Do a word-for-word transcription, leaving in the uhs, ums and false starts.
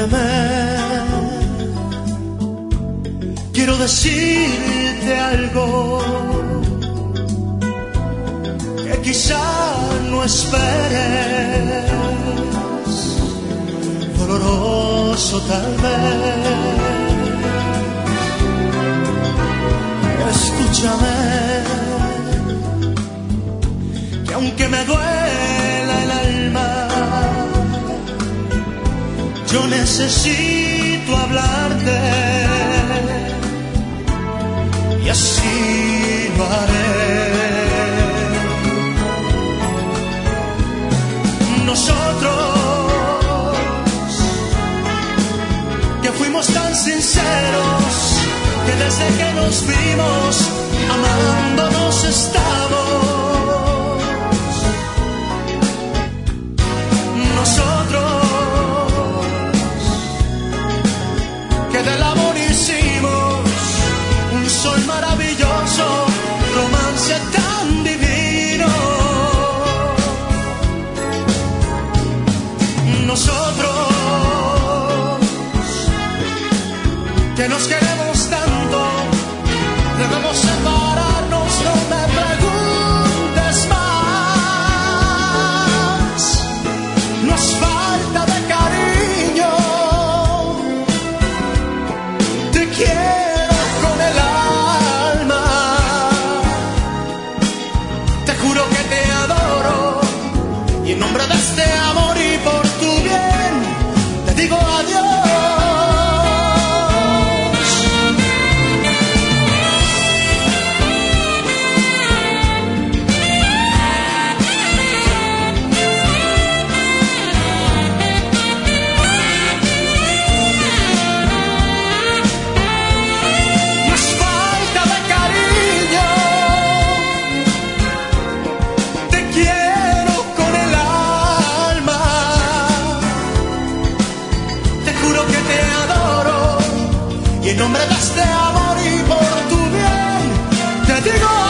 Óyeme, quiero decirte algo que quizá no esperes, doloroso tal vez. Escúchame, que aunque me duela el alma, yo necesito hablarte, y así lo haré. Nosotros, que fuimos tan sinceros, que desde que nos vimos, amándonos estamos. Nosotros, que del amor hicimos un sol maravilloso, romance tan divino. Nosotros, que nos queremos tanto, debemos separarnos, no me preguntes más. Nos falta de cariño, te quiero con el alma, te juro que te adoro, y en nombre de este amor y por tu bien, te digo adiós. En nombre de este amor y por tu bien, te digo